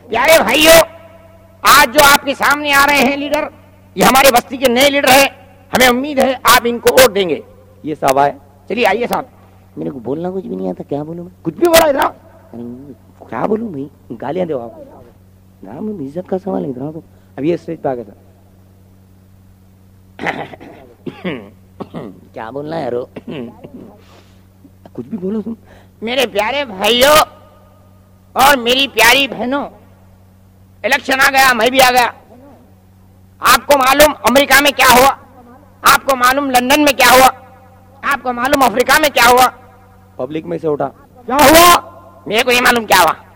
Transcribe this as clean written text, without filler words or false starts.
प्यारे भाइयों, आज जो आपके सामने आ रहे हैं लीडर, ये हमारे बस्ती के नए लीडर हैं। हमें उम्मीद है आप इनको वोट देंगे। ये साहब आए, चलिए आइए साहब। मेरे को बोलना कुछ भी नहीं आता, क्या बोलूं मैं? कुछ भी बोला इधर, क्या बोलूं भाई? गालियां दो आप, नाम इज्जत का सवाल है इधर। तो अब ये स्टेज पे आ गया था, क्या बोलना है यारो? कुछ भी बोलो तुम। मेरे प्यारे भाइयों और मेरी प्यारी बहनों, इलेक्शन आ गया, मैं भी आ गया। आपको मालूम अमेरिका में क्या हुआ? आपको मालूम लंदन में क्या हुआ? आपको मालूम अफ्रीका में क्या हुआ? पब्लिक में से उठा क्या हुआ? मेरे को ये मालूम क्या हुआ।